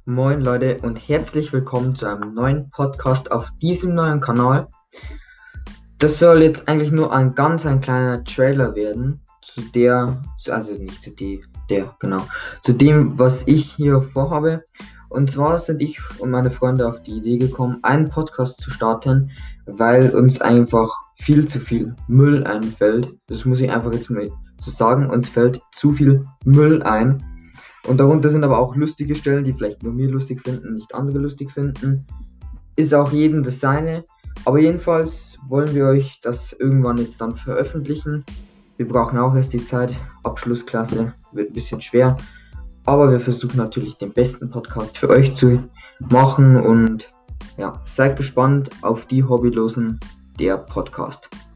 Moin Leute und herzlich willkommen zu einem neuen Podcast auf diesem neuen Kanal. Das soll jetzt eigentlich nur ein kleiner Trailer werden zu dem, was ich hier vorhabe. Und zwar sind ich und meine Freunde auf die Idee gekommen, einen Podcast zu starten, weil uns einfach viel zu viel Müll einfällt. Das muss ich einfach jetzt mal so sagen, uns fällt zu viel Müll ein. Und darunter sind aber auch lustige Stellen, die vielleicht nur wir lustig finden, nicht andere lustig finden. Ist auch jedem das seine. Aber jedenfalls wollen wir euch das irgendwann jetzt dann veröffentlichen. Wir brauchen auch erst die Zeit. Abschlussklasse wird ein bisschen schwer. Aber wir versuchen natürlich den besten Podcast für euch zu machen. Und ja, seid gespannt auf die Hobbylosen, der Podcast.